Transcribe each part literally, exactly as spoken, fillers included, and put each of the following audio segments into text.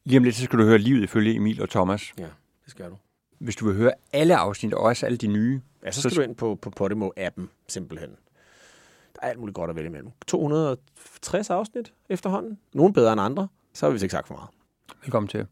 Lige om lidt, så skal du høre Livet ifølge Emil og Thomas. Ja, det skal du. Hvis du vil høre alle afsnit, og også alle de nye. Ja, så skal så... du ind på, på Podimo-appen, simpelthen. Der er alt muligt godt at vælge imellem. to hundrede og tres afsnit efterhånden. Nogle bedre end andre. Så har vi vist ikke sagt for meget. Velkommen til.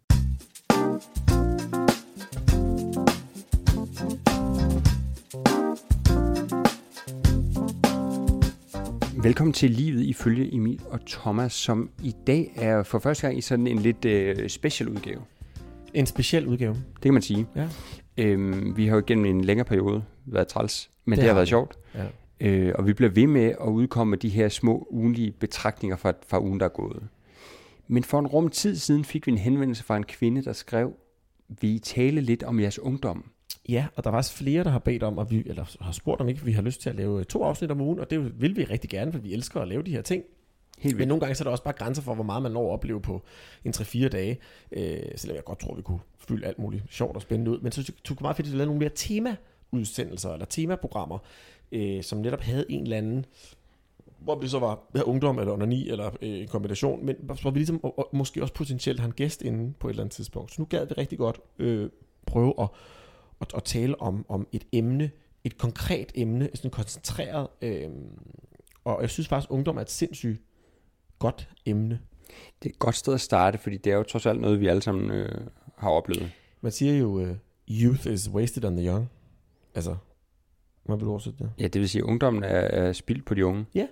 Velkommen til Livet ifølge Emil og Thomas, som i dag er for første gang i sådan en lidt øh, special udgave. En speciel udgave? Det kan man sige. Ja. Øhm, vi har jo gennem en længere periode været træls, men det, det har, har været sjovt. Ja. Øh, og vi bliver ved med at udkomme med de her små ugenlige betragtninger fra, fra ugen, der er gået. Men for en rum tid siden fik vi en henvendelse fra en kvinde, der skrev, vi tale lidt om jeres ungdom. Ja, og der var også flere, der har bedt om, at vi, eller har spurgt om ikke, vi har lyst til at lave to afsnit om ugen, og det vil vi rigtig gerne, for vi elsker at lave de her ting. Helt Men nogle gange så er der også bare grænser for, hvor meget man når at opleve på en tre fire dage, øh, selvom jeg godt tror, vi kunne fylde alt muligt sjovt og spændende ud. Men så tog det meget fedt, at vi lavede nogle mere temaudsendelser, eller temaprogrammer, øh, som netop havde en eller anden, hvor vi så var ja, ungdom eller onani, eller øh, en kombination, men hvor vi ligesom og, og måske også potentielt har en gæst inde på et eller andet tidspunkt. Så nu gad vi rigtig godt øh, prøve at Og, og tale om, om et emne, et konkret emne, sådan koncentreret, øh, og jeg synes faktisk, at ungdom er et sindssygt godt emne. Det er et godt sted at starte, fordi det er jo trods alt noget, vi alle sammen øh, har oplevet. Man siger jo, uh, youth is wasted on the young. Altså, hvad vil du oversætte det? Ja, det vil sige, at ungdommen er, er spildt på de unge. Ja.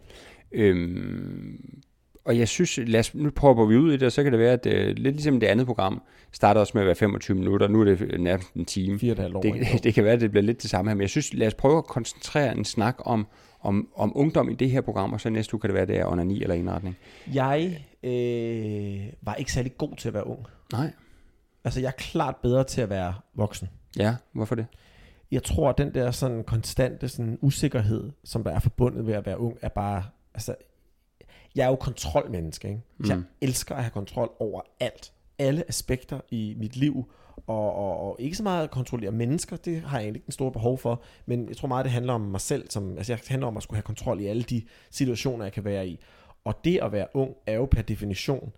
Øhm, og jeg synes, lad os, nu prøver vi ud i det, og så kan det være, at uh, lidt ligesom det andet program, starter også med at være femogtyve minutter, nu er det nærmest en time. Fire dage det, det, det kan være, at det bliver lidt det samme her, men jeg synes, lad os prøve at koncentrere en snak om, om, om ungdom i det her program, og så næste uge kan det være, det er onani eller indretning. Jeg øh, var ikke særlig god til at være ung. Nej. Altså, jeg er klart bedre til at være voksen. Ja, hvorfor det? Jeg tror, at den der sådan konstante sådan usikkerhed, som der er forbundet ved at være ung, er bare, altså, jeg er jo kontrolmenneske, ikke? Så mm. jeg elsker at have kontrol over alt. Alle aspekter i mit liv, og, og, og ikke så meget at kontrollere mennesker, det har jeg egentlig ikke en stor behov for, men jeg tror meget, det handler om mig selv, som, altså jeg handler om at skulle have kontrol i alle de situationer, jeg kan være i. Og det at være ung er jo per definition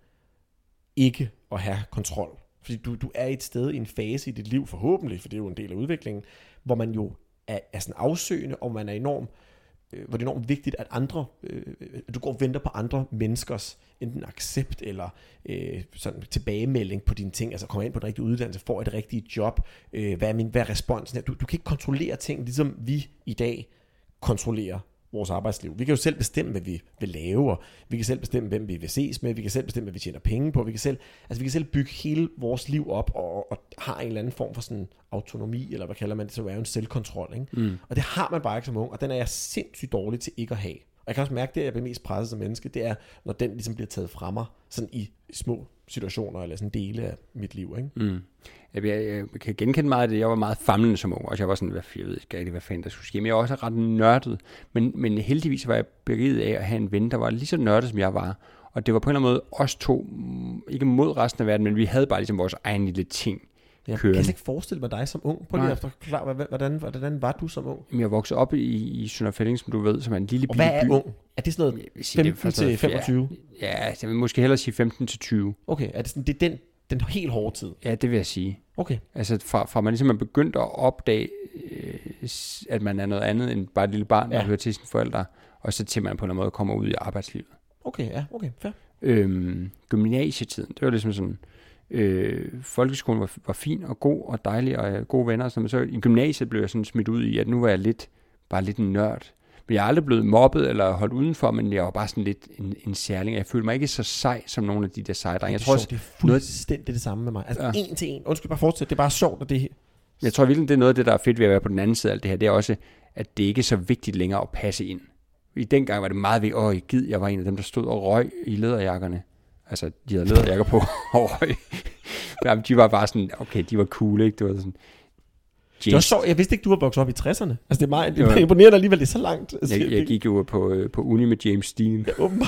ikke at have kontrol. Fordi du, du er et sted i en fase i dit liv, forhåbentlig, for det er jo en del af udviklingen, hvor man jo er, er sådan afsøgende, og man er enormt, øh, hvor det er enormt vigtigt, at andre, øh, du går og venter på andre menneskers enten accept eller øh, sådan tilbagemelding på dine ting, altså kommer ind på den rigtige uddannelse, får et rigtigt job, øh, hvad er min, hvad er responsen? Du, du kan ikke kontrollere ting, ligesom vi i dag kontrollerer vores arbejdsliv. Vi kan jo selv bestemme, hvad vi vil lave, og vi kan selv bestemme, hvem vi vil ses med, vi kan selv bestemme, hvad vi tjener penge på, vi kan selv, altså vi kan selv bygge hele vores liv op, og, og har en eller anden form for sådan autonomi, eller hvad kalder man det, så er jo en selvkontrol, ikke? Mm. Og det har man bare ikke som ung, og den er jeg sindssygt dårlig til ikke at have. Og jeg kan også mærke, det, at jeg bliver mest presset som menneske, det er, når den ligesom bliver taget fra mig, sådan i små situationer, eller sådan dele af mit liv, ikke? Mm. Jeg, jeg, jeg kan genkende meget af det. Jeg var meget famlende som ung, og jeg var sådan, hvad, jeg ved ikke, hvad fanden der skulle ske, men jeg var også ret nørdet, men, men heldigvis var jeg beriget af at have en ven, der var lige så nørdet, som jeg var, og det var på en eller anden måde os to, ikke mod resten af verden, men vi havde bare ligesom vores egen lille ting. Jeg kan ikke forestille mig dig som ung. Prøv lige at forklare, hvordan, hvordan var du som ung? Jeg voksede op i, i Sønderfælling, som du ved, som er en lille by. Og hvad er ung? Er det sådan noget femten til femogtyve? Ja, ja, jeg vil måske hellere sige femten til tyve. Okay, er det, sådan, det er den, den helt hårde tid? Ja, det vil jeg sige. Okay. Altså fra, fra man ligesom er begyndt at opdage, øh, at man er noget andet end bare et lille barn, der ja. hører til sine forældre, og så til man på en eller anden måde kommer ud i arbejdslivet. Okay, ja, okay, fair. Øhm, gymnasietiden, det var ligesom sådan... Øh, folkeskolen var, var fin og god og dejlig og øh, gode venner, så, så i gymnasiet blev jeg sådan smidt ud i, at nu var jeg lidt, bare lidt en nørd. Men jeg er aldrig blevet mobbet eller holdt udenfor, men jeg var bare sådan lidt en, en særling. Jeg følte mig ikke så sej som nogle af de der seje drenge. Jeg det, tror også, det er fuldstændig noget... det samme med mig. Altså ja. en til en. Undskyld, bare fortsæt. Det er bare sjovt, at det her... Jeg tror virkelig, det er noget af det, der er fedt ved at være på den anden side af alt det her. Det er også, at det ikke er så vigtigt længere at passe ind. I dengang var det meget vigtigt. Åh, gid, jeg var en af dem, der stod og røg i læderjakkerne. Altså, de havde læderjakker på og røg. Jamen, de var bare sådan, okay, de var cool, ikke? Det var sådan... Det var sjovt, jeg vidste ikke, du var vokset op i tresserne. Altså, det er meget det er imponerende alligevel, det er så langt. Altså, jeg, jeg gik jo på, på uni med James Dean. Ja, åbenbart.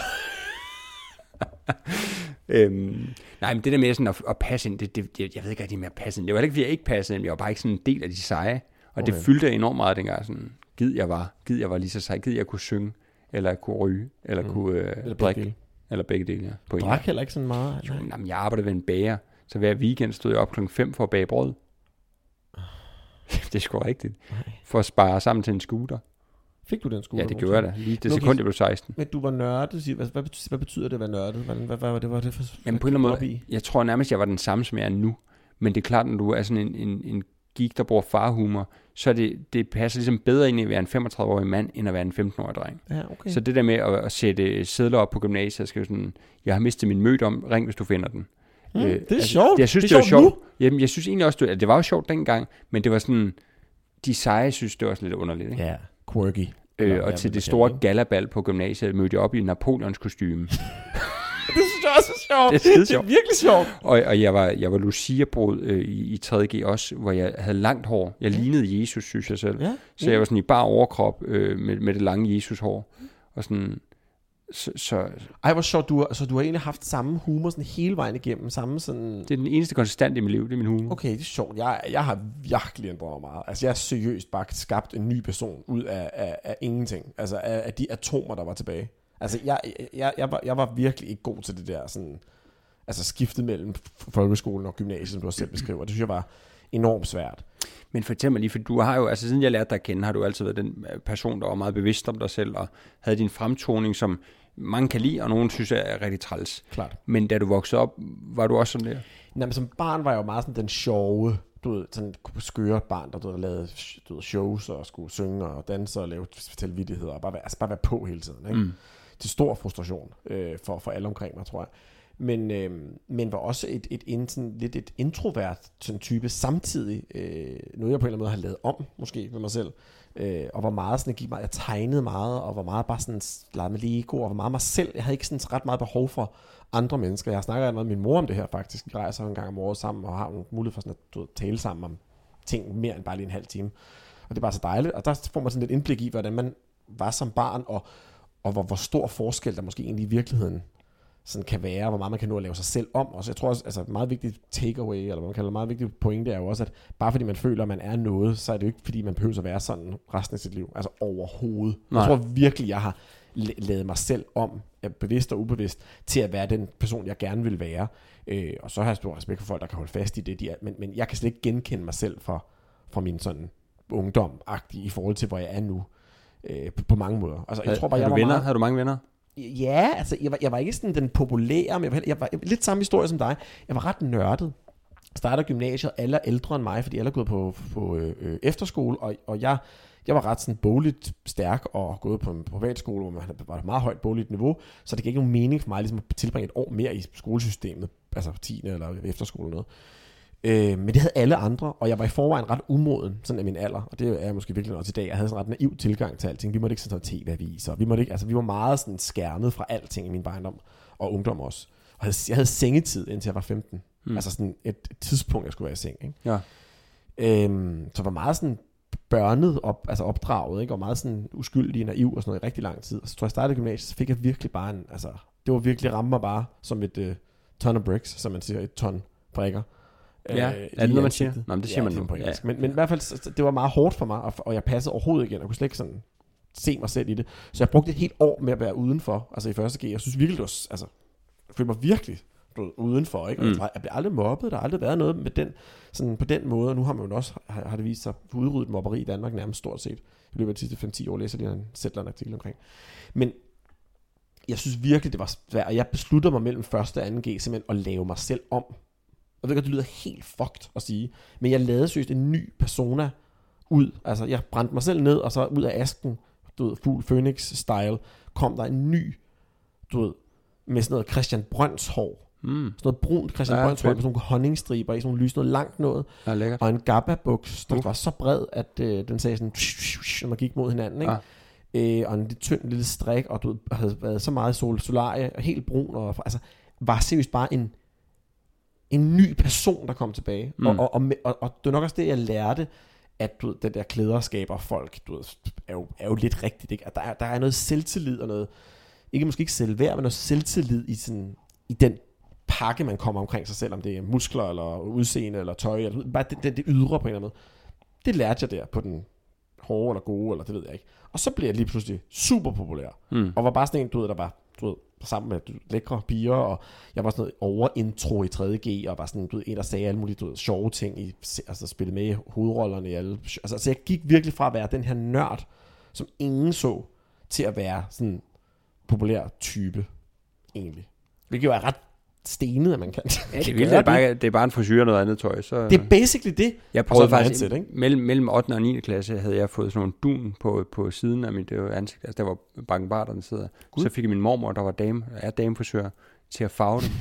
øhm, nej, men det der med sådan at, at passe ind, det, det, det, jeg ved ikke rigtig med at passe ind. Det var ikke, fordi jeg ikke passede ind, jeg var bare ikke sådan en del af de seje. Og okay. det fyldte enormt meget dengang, sådan, gid jeg var, gid jeg var lige så sej, gid jeg kunne synge, eller kunne ryge, eller mm. kunne øh, eller drikke. Eller begge dele, ja. Du drak heller ikke sådan meget? Jo, jamen, jeg arbejdede ved en bager, Så hver weekend stod jeg op klokken fem for at bage brød. Det er sgu rigtigt. Nej. For at spare sammen til en scooter. Fik du den scooter? Ja, det gjorde jeg da. Lige det sekund, jeg blev seksten. Men du var nørdet. Hvad, hvad, betyder, hvad betyder det at være nørdet? Hvad, hvad, hvad, hvad var det for? Jamen på en eller anden måde, jeg tror nærmest, jeg var den samme, som jeg er nu. Men det er klart, når du er sådan en, en, en geek, der bruger farhumor, så det, det passer ligesom bedre ind i at være en femogtredive-årig mand, end at være en femten-årig dreng. Ja, okay. Så det der med at, at sætte sedler op på gymnasiet, skal sådan, jeg har mistet min mødt om, ring hvis du finder den. Mm, øh, det er altså, sjovt. Jeg synes, det, det var sjovt. sjovt. Jamen, jeg synes egentlig også, at det var jo sjovt dengang, men det var sådan, de seje synes, det var sådan lidt underligt. Ikke? Ja, quirky. Øh, og til det store gallabal på gymnasiet mødte jeg op i Napoleons kostume. Det synes jeg også er sjovt. Det er, det er virkelig sjovt. Og, og jeg var, jeg var Lucia-brud øh, i, i tredje G også, hvor jeg havde langt hår. Jeg ja. lignede Jesus, synes jeg selv. Ja. Så jeg var sådan i bar overkrop øh, med, med det lange Jesus-hår. Og sådan... Så, så, Ej, hvor sjovt. Du har, så du har egentlig haft samme humor sådan hele vejen igennem. Samme sådan... Det er den eneste konstant i mit liv, det er min humor. Okay, det er sjovt. Jeg, jeg har virkelig ændret mig meget. Altså, jeg har seriøst bare skabt en ny person ud af, af, af ingenting. Altså, af, af de atomer, der var tilbage. Altså, jeg, jeg, jeg, var, jeg var virkelig ikke god til det der sådan... Altså, skiftet mellem folkeskolen og gymnasiet, som du også selv beskriver. Det synes jeg var enormt svært. Men fortæl mig lige, for du har jo, altså siden jeg lærte dig at kende, har du altid været den person, der var meget bevidst om dig selv, og havde din fremtoning, som mange kan lide, og nogen synes er rigtig træls. Klart. Men da du voksede op, var du også sådan der? Jamen, som barn var jeg jo meget sådan den sjove, du ved, sådan skøre barn, der du ved, lavede du ved, shows, og skulle synge og danse, og lave fortælle vittigheder, og bare være, altså bare være på hele tiden, ikke? Mm. Til stor frustration øh, for, for alle omkring mig, tror jeg. Men, øh, men var også et, et, et, sådan, lidt et introvert sådan type, samtidig øh, noget jeg på en eller anden måde har lavet om, måske ved mig selv, øh, og var meget sådan, jeg, gik meget, jeg tegnede meget, og var meget bare sådan, legede med Lego, og var meget mig selv. Jeg havde ikke sådan ret meget behov for andre mennesker. Jeg snakker meget med min mor om det her faktisk. Vi rejser en gang om året sammen, og har mulighed for sådan at du ved, tale sammen om ting mere end bare lige en halv time. Og det er bare så dejligt, og der får man sådan lidt indblik i, hvordan man var som barn, og, og hvor, hvor stor forskel der måske egentlig i virkeligheden sådan kan være, hvor meget man kan nå at lave sig selv om. Og så jeg tror også, altså et meget vigtigt takeaway, eller hvad man kalder det, meget vigtigt pointe, er jo også, at bare fordi man føler, at man er noget, så er det jo ikke, fordi man behøver at være sådan resten af sit liv. Altså overhovedet. Nej. Jeg tror virkelig, jeg har lavet mig selv om, bevidst og ubevidst, til at være den person, jeg gerne vil være. Øh, og så har jeg stor respekt for folk, der kan holde fast i det, de er. Men, men jeg kan slet ikke genkende mig selv fra, fra min sådan ungdom-agtig i forhold til, hvor jeg er nu. Øh, på, på mange måder. Altså, jeg tror bare, har jeg du var venner? meget... Har du mange venner? Ja, altså, jeg var, jeg var ikke sådan den populære, men jeg var, jeg var lidt samme historie som dig. Jeg var ret nørdet. Starter gymnasiet, alle er ældre end mig, fordi alle er gået på, på øh, efterskole, og, og jeg, jeg var ret sådan bogligt stærk, og gået på en privatskole, hvor man var et meget højt bogligt niveau, så det gav ikke nogen mening for mig ligesom at tilbringe et år mere i skolesystemet, altså tiende eller efterskole eller noget. Øh, men det havde alle andre, og jeg var i forvejen ret umoden, sådan af min alder, og det er jeg måske virkelig noget til dag. Jeg havde sådan ret naiv tilgang til alting. Vi måtte ikke sådan noget tv-aviser, vi måtte ikke, altså vi var meget sådan skærmet fra alting i min barndom og ungdom også. Og jeg havde, jeg havde sengetid indtil jeg var femten. Hmm. Altså sådan et, et tidspunkt jeg skulle være i seng, ikke? Ja. Øhm, så var meget sådan børnet op, altså opdraget, ikke? Og meget sådan uskyldig, naiv og sådan noget i rigtig lang tid. Og så tror jeg, jeg startede gymnasiet, så fik jeg virkelig bare en, altså det var virkelig ramme mig bare som et uh, ton of bricks, som man siger, et ton brikker. Ja, øh, er det noget, man siger? Nå, men det siger ja, man nu. På ja. men, men i hvert fald, det var meget hårdt for mig, og, og jeg passede overhovedet ikke ind. Jeg kunne slet ikke sådan se mig selv i det. Så jeg brugte et helt år med at være udenfor, altså i første G. Jeg synes virkelig, det var, altså, jeg følte mig virkelig udenfor, ikke? Og mm. jeg blev aldrig mobbet, der har aldrig været noget med den, sådan på den måde, og nu har man jo også, har, har det vist sig, udryddet mobberi i Danmark nærmest stort set. I løbet af de sidste fem til ti år læser jeg lige en sætler artikel omkring. Men jeg synes virkelig, det var svært, og jeg besluttede mig mellem første og anden G simpelthen at lave mig selv om. Og det lyder helt fucked at sige, men jeg lavede seriøst en ny persona ud. Altså, jeg brændte mig selv ned, og så ud af asken, du ved, Fugl Phoenix-style, kom der en ny, du ved, med sådan noget Christian Brøns hår. Mm. Sådan noget brunt Christian ja, Brøns hår, med sådan nogle honningstriber i, sådan nogle lys, noget langt noget. Ja, og en Gabba-buks, der uh. var så bred, at øh, den sagde sådan, når man gik mod hinanden, ikke? Ja. Øh, og en lidt tynd lille strik, og du ved, havde været så meget sol, solarie, og helt brun, og altså, var seriøst bare en en ny person, der kom tilbage. Mm. Og, og, og, og, og det er nok også det, jeg lærte, at du ved, den der klæder skaber folk, du ved, er, jo, er jo lidt rigtigt, ikke? At der er, der er noget selvtillid og noget, ikke måske ikke selvværd, men noget selvtillid i, sådan, i den pakke, man kommer omkring sig selv, om det er muskler, eller udseende, eller tøj, eller bare det, det, det ydre på en eller anden måde. Det lærte jeg der på den hårde eller gode, eller det ved jeg ikke. Og så blev jeg lige pludselig super populær, mm. og var bare sådan en, du ved, der var du ved, sammen med lækre piger, og jeg var sådan noget over-intro i tredje G, og var sådan, du ved, en, der sagde alle mulige, du ved, sjove ting, i, altså spillede med i hovedrollerne i alle, altså, så jeg gik virkelig fra at være den her nørd, som ingen så, til at være sådan populær type, egentlig. Hvilket jo er ret stenet, at man kan. Ja, det, vildt, det, er bare, det er bare en frisyr og noget andet tøj. Så... Det er basically det. Jeg prøvede faktisk, mindset, ikke? Mellem, mellem ottende og niende klasse havde jeg fået sådan nogle dun på, på siden af mit ansigt. Altså der var bakkenbar, der sidder. God. Så fik jeg min mormor, der var dame, er damefrisør, til at farve dem.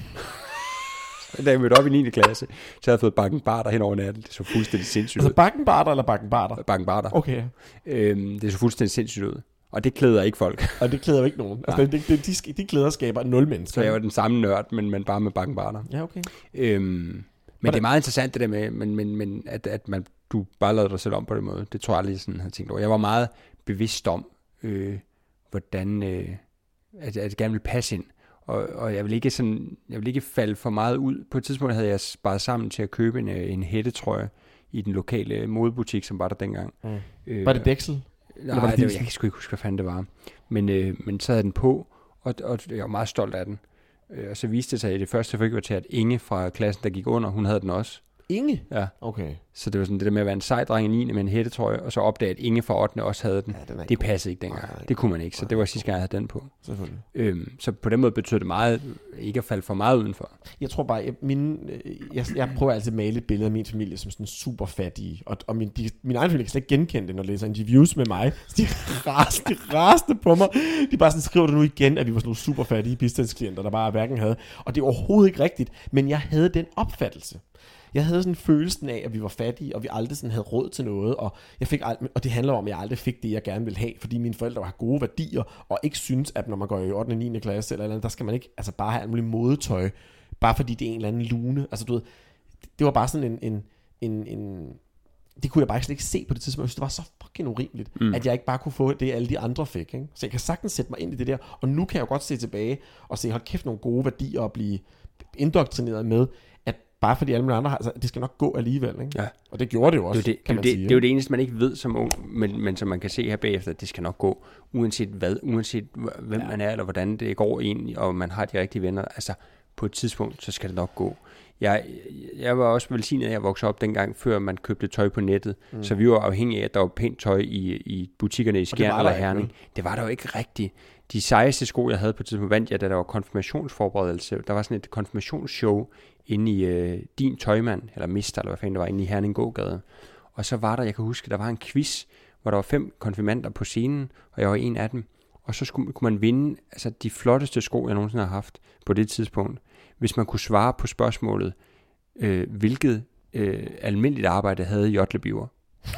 Da jeg mødte op i niende klasse, så havde jeg fået bakkenbarter hen over natten. Det så fuldstændig sindssygt ud. Altså bakkenbarter eller bakkenbarter? Bakkenbarter. Okay. Øhm, det så fuldstændig sindssygt ud. Og det klæder ikke folk. Og det klæder ikke nogen. Altså, det, det, de, de klæder skaber nul mennesker. Så jeg var den samme nørd, men, men bare med bakkenbarter. Ja, okay. Øhm, men det er meget interessant det der med, men, men, men at, at man, du bare lavede dig selv om på den måde. Det tror jeg aldrig sådan havde tænkt over. Jeg var meget bevidst om, øh, hvordan øh, at, at jeg gerne ville passe ind. Og, og jeg vil ikke sådan, jeg vil ikke falde for meget ud. På et tidspunkt havde jeg sparet sammen til at købe en, en hættetrøje i den lokale modebutik, som var der dengang. Mm. Øh, var det Dexel? Nej, var det det var, jeg kan sgu ikke huske, hvad fanden det var. Men, øh, men så havde den på, og, og jeg var meget stolt af den. Øh, og så viste det sig i det første frikvarter, at Inge fra klassen, der gik under, hun havde den også. Inge? Ja. Okay. Så det var sådan det der med at være en sej dreng i niende med en hættetrøje, og så opdage, at Inge fra ottende også havde den. Ja, den det passede ikke dengang. Nej, det kunne man ikke, så det var sidste gang, jeg havde den på. Selvfølgelig. Øhm, så på den måde betød det meget, ikke at falde for meget udenfor. Jeg tror bare, jeg, min, jeg, jeg prøver altid at male et billede af min familie som sådan super fattige, og, og min, de, min egen familie kan slet ikke genkende det, når de læser interviews med mig. Så de raste, de raste på mig. De bare sådan, skriver det nu igen, at vi var sådan nogle super fattige bistandsklienter, der bare hverken havde. Og det er overhovedet ikke rigtigt, men jeg havde den opfattelse. Jeg havde sådan følelsen af, at vi var fattige, og vi aldrig sådan havde råd til noget, og, jeg fik ald- og det handler om, at jeg aldrig fik det, jeg gerne ville have, fordi mine forældre har gode værdier, og ikke synes, at når man går i ottende og niende klasse, eller, eller andet, der skal man ikke altså bare have alt muligt modetøj, bare fordi det er en eller anden lune. Altså du ved, det var bare sådan en, en, en, en det kunne jeg bare slet ikke se på det tidspunkt. Jeg synes, det var så fucking urimeligt, mm. at jeg ikke bare kunne få det, alle de andre fik. Ikke? Så jeg kan sagtens sætte mig ind i det der, og nu kan jeg jo godt se tilbage, og se, hold kæft, nogle gode værdier, og blive indoktrineret med, bare fordi alle mulige andre har, altså, det skal nok gå alligevel, ikke? Ja. Og det gjorde det jo også, det, det, kan man det, sige. Det er jo det eneste, man ikke ved som ung, men, men som man kan se her bagefter, at det skal nok gå, uanset hvad, uanset hvem ja. man er, eller hvordan det går ind, og man har de rigtige venner. Altså, på et tidspunkt, så skal det nok gå. Jeg, jeg var også velsignet, at jeg voksede op dengang, før man købte tøj på nettet, mm. så vi var afhængige af, at der var pænt tøj i, i butikkerne i Skjern eller Herning. Det var der jo ikke rigtigt. De sejeste sko, jeg havde på et tidspunkt, vandt jeg, da der var konfirmationsforberedelse. Der var sådan et konfirmationsshow inde i øh, Din Tøjmand, eller Mister, eller hvad fanden det var, inde i Herning Gågade. Og så var der, jeg kan huske, der var en quiz, hvor der var fem konfirmander på scenen, og jeg var en af dem. Og så skulle, kunne man vinde altså, de flotteste sko, jeg nogensinde har haft på det tidspunkt, hvis man kunne svare på spørgsmålet, øh, hvilket øh, almindeligt arbejde havde Jotlebiver.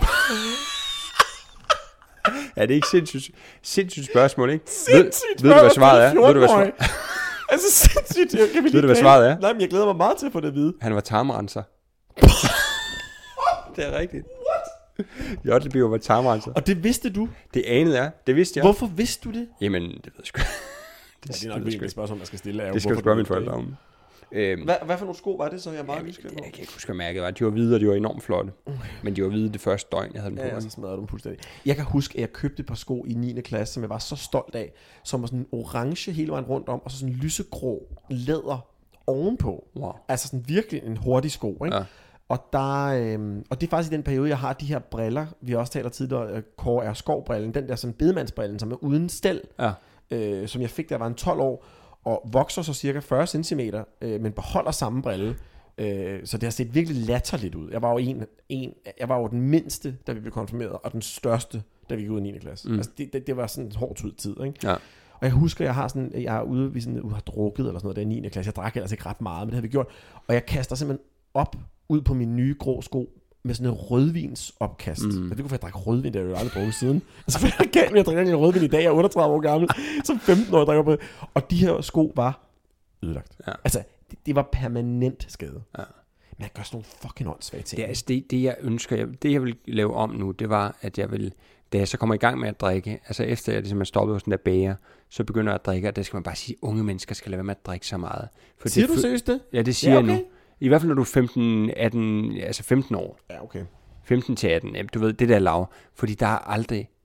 Ja, det er ikke sindssygt, sindssygt spørgsmål, ikke? Sindssygt ved, ved du, hvad svaret er? Ved du, hvad svaret er? Altså sindssygt. Jeg kan ved du, hvad svaret er? Nej, men jeg glæder mig meget til at få det at vide. Han var tarmrenser. Det er rigtigt. What? Jotlebiver var tarmrenser. Og det vidste du? Det anede jeg. Det vidste jeg. Hvorfor vidste du det? Jamen, det ved jeg sgu. Det, ja, det er nok virkelig et spørgsmål, man skal stille. Er, det skal du spørge mine forældre om. Øhm, hvad, hvad for nogle sko var det, så jeg er meget nysgerrig på? Jeg kan ikke huske, hvad mærket var. De var hvide, og de var enormt flotte. Okay. Men de var hvide det første døgn, jeg havde dem på. Ja, ja, så smadrede du dem fuldstændig. Jeg kan huske, at jeg købte et par sko i niende klasse, som jeg var så stolt af, som var sådan orange hele vejen rundt om, og så sådan lysegrå læder ovenpå. Wow. Altså sådan virkelig en hurtig sko, ikke? Ja. Og, der, øhm, og det er faktisk i den periode, jeg har de her briller, vi også taler tidligere, Kåre er skovbrillen, den der sådan bedemandsbrillen, som er uden stel, ja. øh, som jeg fik, da jeg var en tolv år, og vokser så cirka fyrre centimeter, øh, men beholder samme brille. Øh, så det har set virkelig latterligt ud. Jeg var jo en, en, jeg var jo den mindste, da vi blev konfirmeret, og den største, da vi gik ud i niende klasse. Mm. Altså det, det, det var sådan en hård tid, ikke? Ja. Og jeg husker, jeg har sådan, jeg er ude, vi sådan, har drukket eller sådan noget, der i niende klasse. Jeg drak ellers ikke ret meget, men det har vi gjort. Og jeg kaster simpelthen op ud på mine nye grå sko med sådan en rødvinsopkast. Mm. Jeg ved ikke, hvorfor jeg drak rødvin, det har jeg jo aldrig brugt siden. Altså, for jeg kan, jeg drikker en rødvin i dag, jeg er otteogtredive år gammel, som femten år, jeg drikker på det. Og de her sko var ødelagt. Ja. Altså, det, det var permanent skade. Ja. Man gør sådan nogle fucking åndssvage ting. Det, altså det, det, jeg ønsker, jeg, det jeg vil lave om nu, det var, at jeg vil, da jeg så kommer i gang med at drikke, altså efter jeg ligesom er stoppet hos den der bager, så begynder jeg at drikke, og der skal man bare sige, at unge mennesker skal lade være med at drikke så meget. For siger det, du seriøst det? Ja, det siger ja, okay. jeg nu. I hvert fald når du er femten, atten, altså femten år. Ja, okay. femten til atten, du ved, det der lav. Fordi der er aldrig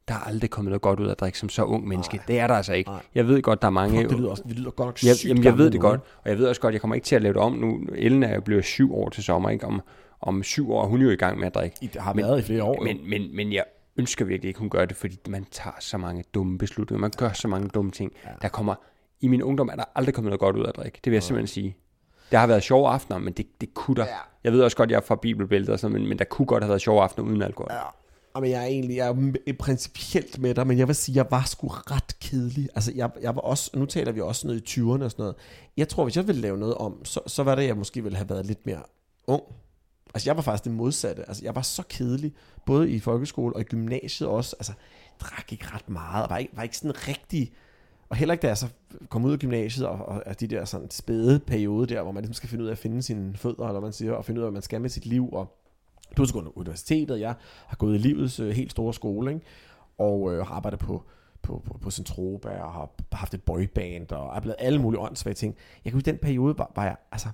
der er aldrig kommet noget godt ud af at drikke som så ung menneske. Nej. Det er der altså ikke. Nej. Jeg ved godt, der er mange... Fuck, det lyder, også, det lyder godt nok jeg, sygt jamen, jeg ved det nu, godt, og jeg ved også godt, jeg kommer ikke til at lave det om nu. Ellen er jo blevet syv år til sommer, ikke? Om, om syv år, hun er jo i gang med at drikke. Det har men, været i flere år. Men, men, men jeg ønsker virkelig ikke, hun gør det, fordi man tager så mange dumme beslutninger. Man gør så mange dumme ting. Ja. Der kommer... I min ungdom er der aldrig kommet noget godt ud af at drikke. Det vil jeg ja. simpelthen sige. Der har været sjove aftener, men det, det kunne der. Ja. Jeg ved også godt, jeg er fra bibelbæltet og sådan, men, men der kunne godt have været sjove aftener uden alkohol. Ja. Men jeg er egentlig jeg er principielt med dig, men jeg vil sige, jeg var sgu ret kedelig. Altså, jeg, jeg var også, nu taler vi også noget i tyverne og sådan noget. Jeg tror, hvis jeg ville lave noget om, så, så var det, jeg måske ville have været lidt mere ung. Altså, jeg var faktisk det modsatte. Altså, jeg var så kedelig, både i folkeskole og i gymnasiet også. Altså, jeg drak ikke ret meget, og var ikke, var ikke sådan rigtig... Og heller ikke da jeg så kom ud af gymnasiet, og, og, og de der sådan spæde periode der, hvor man ligesom skal finde ud af at finde sine fødder, eller man siger, og finde ud af, hvad man skal med sit liv, og du har så gået på universitetet, jeg har gået i livets øh, helt store skole, ikke? Og øh, har arbejdet på, på, på, på Centropa, og har haft et boyband, og er blevet alle mulige åndssvage ting. Jeg kan huske, den periode var, var jeg, altså,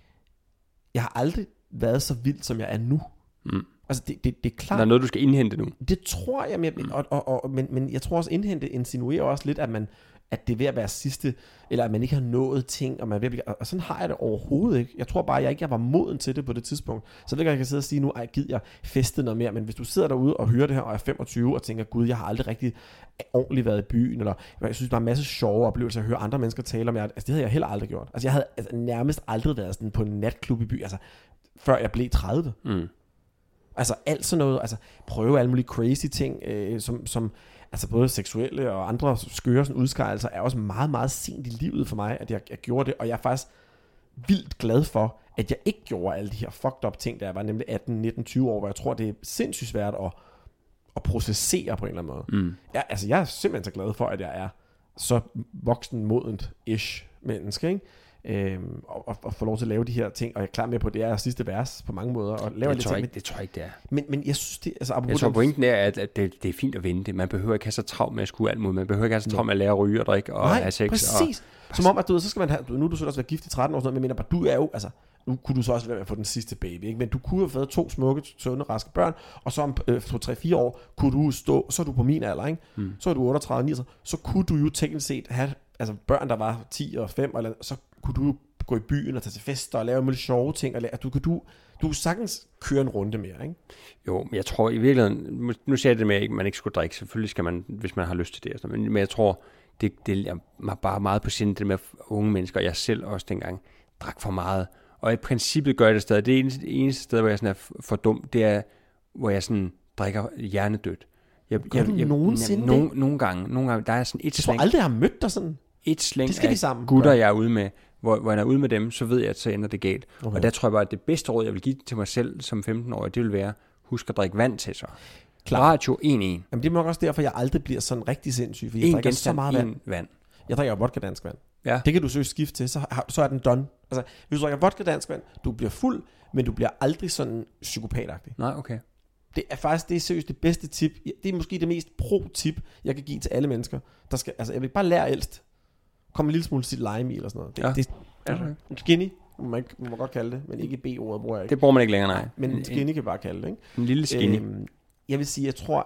jeg har aldrig været så vild, som jeg er nu. Mm. Altså, det, det, det er klart. Der er noget, du skal indhente nu. Det tror jeg, men, mm. og, og, og, men, men jeg tror også, indhente insinuerer også lidt, at man at det er ved at være sidste, eller at man ikke har nået ting, og man er ved at blive, og sådan har jeg det overhovedet ikke. Jeg tror bare, jeg ikke jeg var moden til det på det tidspunkt. Så det kan jeg kan sidde og sige nu, ej, gider jeg feste noget mere, men hvis du sidder derude og hører det her, og er femogtyve, og tænker, gud, jeg har aldrig rigtig ordentligt været i byen, eller jeg synes, der er en masse sjove oplevelser, at høre andre mennesker tale om, jeg, altså det havde jeg heller aldrig gjort. Altså jeg havde altså, nærmest aldrig været sådan på en natklub i by, altså før jeg blev tredive. Mm. Altså alt sådan noget, altså prøve alle mulige crazy ting, øh, som, som altså både seksuelle og andre skøre sådan udskejelser, er også meget, meget sent i livet for mig, at jeg, jeg gjorde det, og jeg er faktisk vildt glad for, at jeg ikke gjorde alle de her fucked up ting, da jeg var nemlig atten, nitten, tyve år, hvor jeg tror, det er sindssygt svært at, at processere på en eller anden måde. Mm. Jeg, altså jeg er simpelthen så glad for, at jeg er så voksen, modent-ish menneske, ikke? Øhm, og, og, og få lov til at lave de her ting, og jeg er klar med på, at det er sidste vers på mange måder, og lave det, tror ting, ikke, det tror jeg ikke, det er. Men, men jeg synes, det, altså, jeg tror, pointen er, at, at det, det er fint at vinde det. Man behøver ikke have så travlt med at skue alt muligt. Man behøver ikke have så travlt med at lære at ryge og drikke og Nej, have sex. præcis. Og, som om, at du ved, så skal man have, nu er du så også været gift i tretten år, sådan noget, men mener bare, du er jo, altså, nu kunne du så også være med at få den sidste baby, ikke? Men du kunne have fået to smukke, sunde, raske børn, og så om øh, to, tre, fire år, kunne du stå, så er du på min alder, ikke? Mm. Så er du otteogtredive, niogtredive, så kunne du jo teknisk set have, altså børn, der var ti og fem, eller, så kunne du jo gå i byen og tage til fester og lave mulige sjove ting, og lave, du kan du, du kan sagtens køre en runde mere, ikke? Jo, men jeg tror i virkeligheden, nu siger jeg det med, at man ikke skulle drikke, selvfølgelig skal man, hvis man har lyst til det, men, men jeg tror, det, det er bare meget på sinde, det med unge mennesker, og jeg selv også dengang drak for meget, og i princippet gør jeg det stadig. Det eneste, eneste sted, hvor jeg sådan er for dum, det er, hvor jeg sådan drikker hjernedødt. Jeg, gør jeg, du jeg, nogensinde no, det? Nogle gange, nogle gange, der er sådan et jeg slæng. Jeg tror aldrig, jeg har mødt dig sådan. Et slæng af sammen, gutter, jeg er ude med, hvor, hvor jeg er ude med dem, så ved jeg, at så ender det galt. Okay. Og der tror jeg bare, at det bedste råd, jeg vil give til mig selv som femten-årig, det vil være, husk at drikke vand til sig. Klar. Radio en en. Jamen det er nok også derfor, jeg aldrig bliver sådan rigtig sindssyg, for jeg drikker så meget vand. vand. Jeg drikker jo vodka dansk vand. Ja. Det kan du søge skift til, så, har, så er den done. Altså, hvis du drikker vodka dansk vand, du bliver fuld, men du bliver aldrig sådan psykopatagtig. Nej, okay. Det er faktisk, det er seriøst det bedste tip. Det er måske det mest pro-tip, jeg kan give til alle mennesker. Der skal, altså, jeg vil bare lære ældst. Kom en lille smule til lime eller sådan noget. Det, ja. det, det er en skinny, må man, ikke, man må godt kalde det, men ikke B-ordet bruger jeg ikke. Det bruger man ikke længere, nej. Men en skinny kan bare kalde det, ikke? En lille skinny. Øhm, jeg vil sige, jeg tror,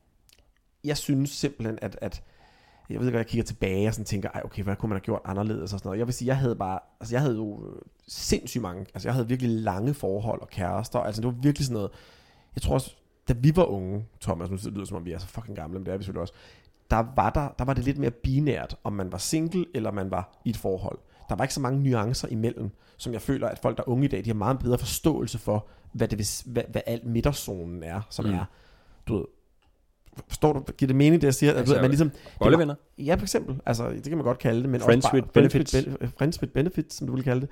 jeg synes simpelthen, at, at jeg ved godt, jeg kigger tilbage og sådan tænker, ej, okay, hvad kunne man have gjort anderledes og sådan noget. Jeg vil sige, jeg havde bare, altså jeg havde jo sindssygt mange, altså jeg havde virkelig lange forhold og kærester, altså det var virkelig sådan noget, jeg tror også, da vi var unge, Thomas, nu lyder det som om vi er så fucking gamle, men det er vi selvfølgelig også, der var, der, der var det lidt mere binært, om man var single, eller man var i et forhold. Der var ikke så mange nuancer imellem, som jeg føler, at folk, der er unge i dag, de har meget bedre forståelse for, hvad, det vil, hvad, hvad alt midterzonen er, som mm. er, du ved, forstår du, giver det mening, det jeg siger? Altså, at man ligesom, bollevenner? Ja, for eksempel. Altså, det kan man godt kalde det. Men friends også bare, with benefits. Friends with, friends with benefits, som du vil kalde det.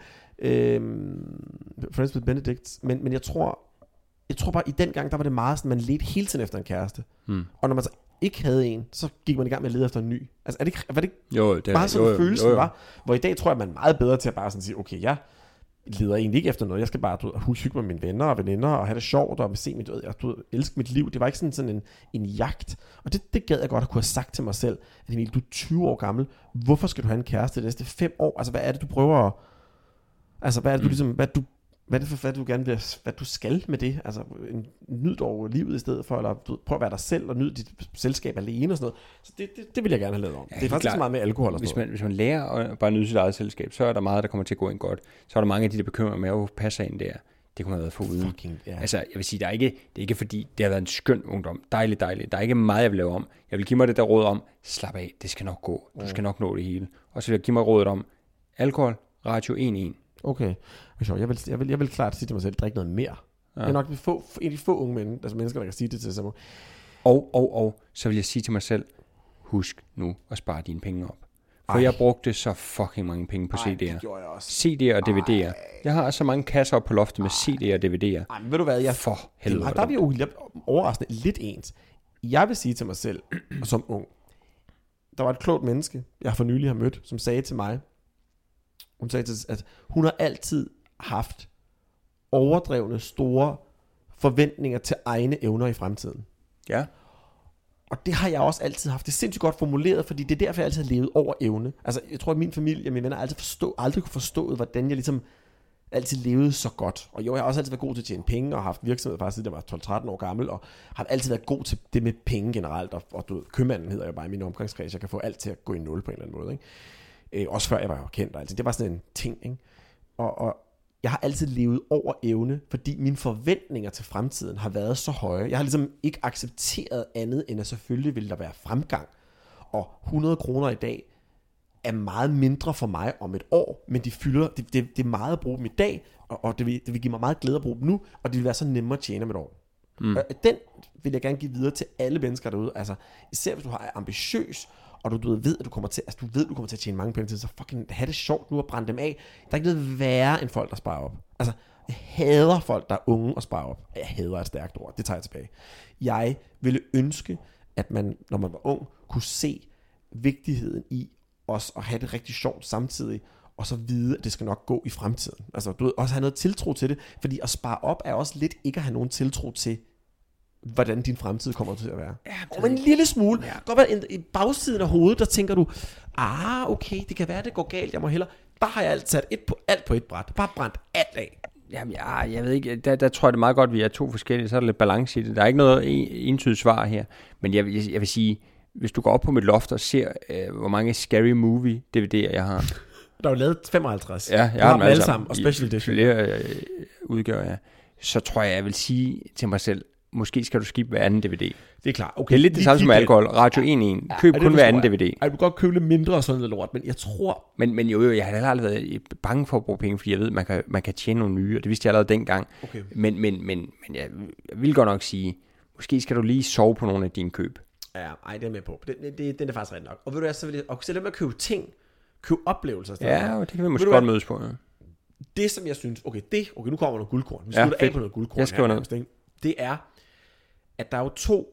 Øhm, friends with benedicts. Men, men jeg tror, jeg tror bare, i den gang, der var det meget sådan, man ledte hele tiden efter en kæreste. Hmm. Og når man så ikke havde en, så gik man i gang med at lede efter en ny. Altså, er det, var det ikke jo, det er, meget sådan jo, jo, følelsen jo, jo. var? Hvor i dag tror jeg, man er meget bedre til at bare sådan sige, okay, jeg leder egentlig ikke efter noget. Jeg skal bare du ved, hygge med mine venner og veninder og have det sjovt og se mit, jeg, du ved, elske mit liv. Det var ikke sådan, sådan en, en jagt. Og det, det gad jeg godt at kunne have sagt til mig selv, at Emil, du er tyve år gammel. Hvorfor skal du have en kæreste de næste fem år? Altså, hvad er det, du prøver at... Altså, hvad er det, du ligesom... Hvad du, hvad er det for, hvad du gerne vil, hvad du skal med det? Altså, en, nyd dog livet i stedet for, eller du, prøv at være dig selv og nyd dit selskab alene og sådan noget. Så det, det, det vil jeg gerne have lavet om. Ja, det er faktisk ikke så meget med alkohol og sådan hvis man, hvis man lærer at bare nyde sit eget selskab, så er der meget, der kommer til at gå ind godt. Så er der mange af de, der bekymrer med at passe ind der. Det kunne man have været foruden. Fucking, yeah. Altså, jeg vil sige, der er ikke, det er ikke fordi, det har været en skøn ungdom. Dejligt, dejligt. Der er ikke meget, jeg vil lave om. Jeg vil give mig det der råd om, slap af, det skal nok gå. Du skal nok nå det hele. Og så vil jeg give mig rådet om, alkohol, ratio en en. Okay. Jeg vil, jeg vil, jeg vil klart sige til mig selv, drikke noget mere. Ja. Det er nok få, en af de få unge men, altså mennesker, der kan sige det til sig. Og, og, og, så vil jeg sige til mig selv, husk nu at spare dine penge op. For Ej. jeg brugte så fucking mange penge på Ej, C D'er. det gjorde jeg også. C D'er og D V D'er. Jeg har så mange kasser op på loftet med C D'er og D V D'er. Ej, men ved du hvad, jeg... For helvede. Der er vi jo overraskende lidt ens. Jeg vil sige til mig selv, som ung, der var et klogt menneske, jeg for nylig har mødt, som sagde til mig, hun sagde til, at hun har altid haft overdrevne store forventninger til egne evner i fremtiden. Ja. Og det har jeg også altid haft. Det er sindssygt godt formuleret, fordi det er derfor, jeg altid har levet over evne. Altså, jeg tror, at min familie og mine venner altid forstå, aldrig kunne forstå, hvordan jeg ligesom altid levede så godt. Og jo, jeg har også altid været god til at tjene penge, og har haft virksomhed faktisk siden jeg var tolv tretten år gammel, og har altid været god til det med penge generelt. Og, og du ved, købmanden hedder jo bare i min omgangskreds. Jeg kan få alt til at gå i nul på en eller anden måde. Ikke? Øh, også før jeg var jo kendt. Altså. Det var sådan en ting. Ikke? Og, og jeg har altid levet over evne, fordi mine forventninger til fremtiden har været så høje. Jeg har ligesom ikke accepteret andet, end at selvfølgelig vil der være fremgang. Og hundrede kroner i dag er meget mindre for mig om et år, men de fylder, det, det, det er meget at bruge dem i dag, og, og det, vil, det vil give mig meget glæde at bruge dem nu, og det vil være så nemmere at tjene om et år. Mm. Den vil jeg gerne give videre til alle mennesker derude. Altså, især hvis du er ambitiøs, og du, du ved, at du kommer til, altså, du ved, at du kommer til at tjene mange penge til, så fucking have det sjovt nu og brænde dem af. Der er ikke noget værre end folk, der sparer op. Altså, jeg hader folk, der er unge og sparer op. Jeg hader et stærkt ord, det tager jeg tilbage. Jeg ville ønske, at man, når man var ung, kunne se vigtigheden i også at have det rigtig sjovt samtidig, og så vide, at det skal nok gå i fremtiden. Altså, du ved, også have noget tiltro til det, fordi at spare op er også lidt ikke at have nogen tiltro til, hvordan din fremtid kommer til at være. Ja, og en lille smule. Ja. Godt være i bagsiden af hovedet, der tænker du, ah, okay, det kan være, det går galt, jeg må hellere. Bare har jeg alt sat et på, alt på et bræt. Bare brændt alt af. Jamen, ja, jeg ved ikke, der, der tror jeg det er meget godt, at vi er to forskellige, så er der lidt balance i det. Der er ikke noget entydigt svar her. Men jeg, jeg, jeg vil sige, hvis du går op på mit loft og ser, øh, hvor mange Scary Movie D V D'er jeg har. Der er jo lavet femoghalvtreds. Ja, jeg har, har dem alle sammen. Og special edition. Flere øh, udgaver, ja. Så tror jeg, jeg vil sige til mig selv, måske skal du skippe hver anden D V D. Det er klart. Okay. Det er lidt det samme som alkohol. Ratio en en. Køb ja, kun hver anden D V D. Ej, du kan godt købe lidt mindre og sådan noget lort, men jeg tror... Men, men jo, jo, jeg har aldrig været bange for at bruge penge, fordi jeg ved, man kan, man kan tjene nogle nye, og det vidste jeg allerede dengang. Okay. Men, men, men, men jeg, jeg vil godt nok sige, måske skal du lige sove på nogle af dine køb. Ja, ej, det er med på. Det, det, det, den er faktisk ret nok. Og ved du hvad, så vil jeg... Og så lad mig købe ting, købe oplevelser. Ja, og det kan vi måske godt mødes på. Ja. Det, som jeg synes... Okay, det... Okay, nu kommer noget guldkorn. Vi slutter ja, af på noget guldkorn. Jeg skriver noget. Det er... at der er jo to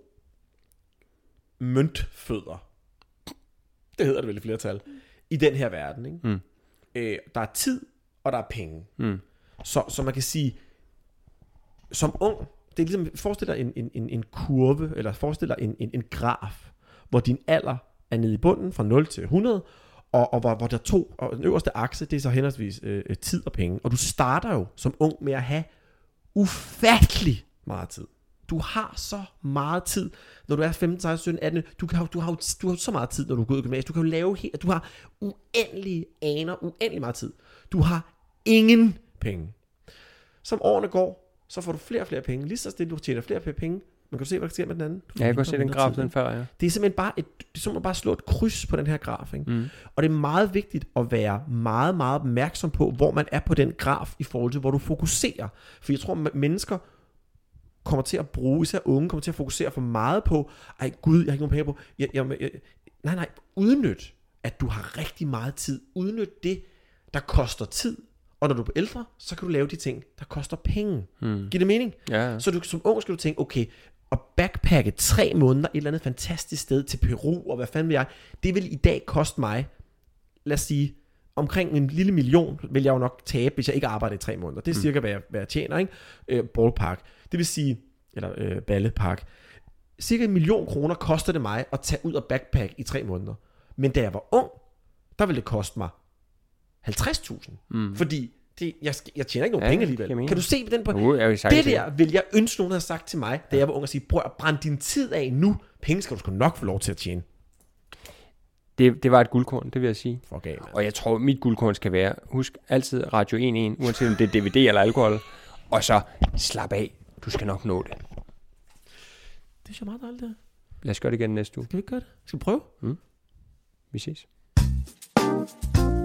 møntfødder, det hedder det vel i flertal, i den her verden. Ikke? Mm. Øh, der er tid, og der er penge. Mm. Så, så man kan sige, som ung, det er ligesom, forestil dig en, en, en, en kurve, eller forestil dig en, en, en graf, hvor din alder er nede i bunden, fra nul til hundrede, og, og hvor, hvor der er to, og den øverste akse, det er så henholdsvis øh, tid og penge. Og du starter jo som ung med at have ufattelig meget tid. Du har så meget tid, når du er femten, seksten, sytten, atten. Du, kan, du, har, du har så meget tid, når du går ud i gymnasiet. Du kan jo lave helt, du har uendelige aner, uendelig meget tid. Du har ingen penge. Som årene går, så får du flere og flere penge. Lige så stille, du tjener flere og flere penge. Man kan du se, hvad der sker med den anden. Ja, jeg kan se den graf, den før, ja. Det er simpelthen bare et, det er simpelthen bare at slå et kryds på den her graf. Ikke? Mm. Og det er meget vigtigt at være meget, meget opmærksom på, hvor man er på den graf, i forhold til, hvor du fokuserer. For jeg tror, at mennesker kommer til at bruge, især unge, kommer til at fokusere for meget på, ej gud, jeg har ikke nogen penge på, jeg, jeg, jeg, nej, nej, udnyt, at du har rigtig meget tid. Udnyt det, der koster tid. Og når du er ældre, så kan du lave de ting, der koster penge. Hmm. Giver det mening? Ja, ja. Så du, som ung skal du tænke, okay, at backpacke tre måneder et eller andet fantastisk sted til Peru, og hvad fanden vil jeg, det vil i dag koste mig, lad os sige, omkring en lille million, vil jeg jo nok tabe, hvis jeg ikke arbejder i tre måneder. Det er cirka, hvad jeg, hvad jeg tjener, ikke? Øh, ballpark. Det vil sige, eller øh, ballepark. Cirka en million kroner koster det mig at tage ud og backpack i tre måneder. Men da jeg var ung, der ville det koste mig halvtreds tusind. Mm. Fordi Det, jeg, jeg tjener ikke nogen Ja, penge det giver alligevel. mening. Kan du se på den på? Uh, jeg vil sagtens Det se der vil jeg ønske, nogen havde sagt til mig, da jeg var ung, og sige, prøv at brænde din tid af nu. Penge skal du sgu nok få lov til at tjene. Det, det var et guldkorn, det vil jeg sige. Fuck af, man. Og jeg tror, mit guldkorn skal være, husk altid Radio en en, uanset om det er D V D eller alkohol. Og så slap af, du skal nok nå det. Det er så meget dejligt, det. Lad os gøre det igen næste uge. Skal vi ikke gøre det? Skal vi prøve? Vi ses.